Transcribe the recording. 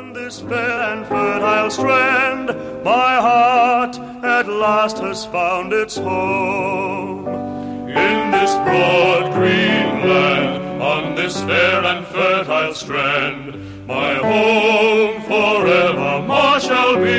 this fair and fertile strand, my heart at last has found its home. In this broad green land, on this fair and fertile strand, my home forevermore shall be.